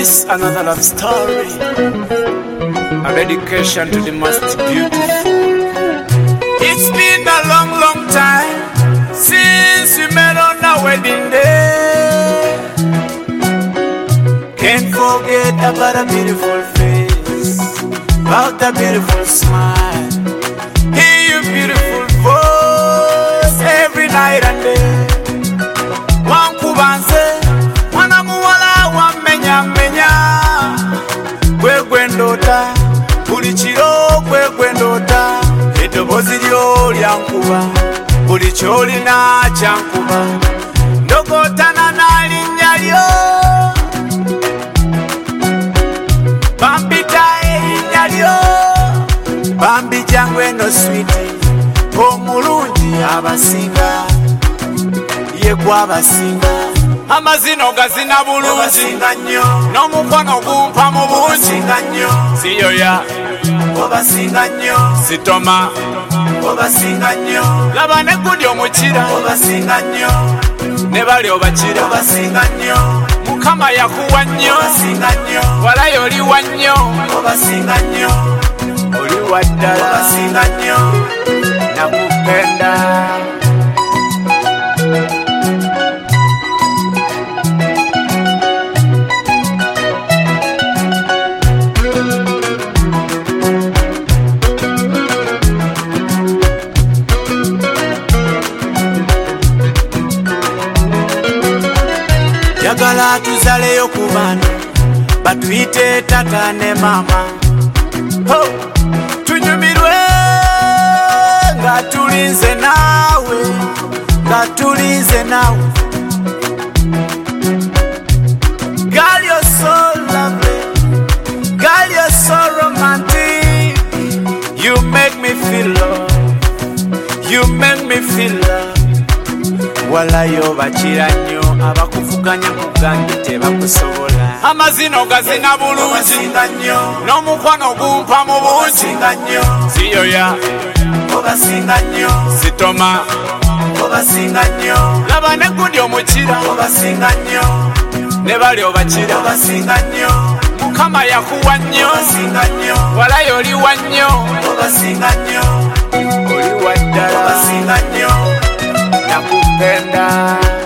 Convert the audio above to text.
This another love story, a dedication to the most beautiful. It's been a long, long time since we met on our wedding day. Can't forget about a beautiful face, about a beautiful smile. Hear your beautiful voice every night and day. Wankubanze, wanamuwala wamenya menya. Kwendota, buli kiro kwendota. Eddoboozi lyo lyankuba, buli kyolina kyankuba. Ndogotana n'alinnya lyo, bampita erinnya lyo. Bambi jangu eno switi, omulungi abasinga, ye gwabasinga. Amazino gazina bulungi, n'omukwano gumpa mu bungi. Siyoya, obasinga nnyo. Sitoma, obasinga nnyo. Laba ne Gudi omukira, obasinga nnyo. Ne bali obakira, obasinga nnyo. Mukama yakuwa nnyo, obasinga nnyo. Walayo oli wa nnyo, obasinga nnyo. Oli wa ddala, obasinga nnyo. Nakupenda. Yagala tuzaleyo ku bana, batuyite tata ne mama. Ho, tunyumirwe nga tulinze nawe, nga tulinze nawe. Girl, you're so lovely, girl, you're so romantic. You make me feel love, you make me feel love. Walayo bakira nnyo, abakuvuganya kugange tebakusobola. Amazino gazina bulungi, n'omukwano gumpa mu bungi. Siyoya, obasinga nnyo. Sitoma, obasinga nnyo. Laba ne Gudi omukira, obasinga nnyo. Ne bali obakira, obasinga nnyo. Mukama yakuwa nnyo, obasinga nnyo. Walayo oli wa nnyo, obasinga nnyo. Oli wa ddala, obasinga nnyo. Nakupenda.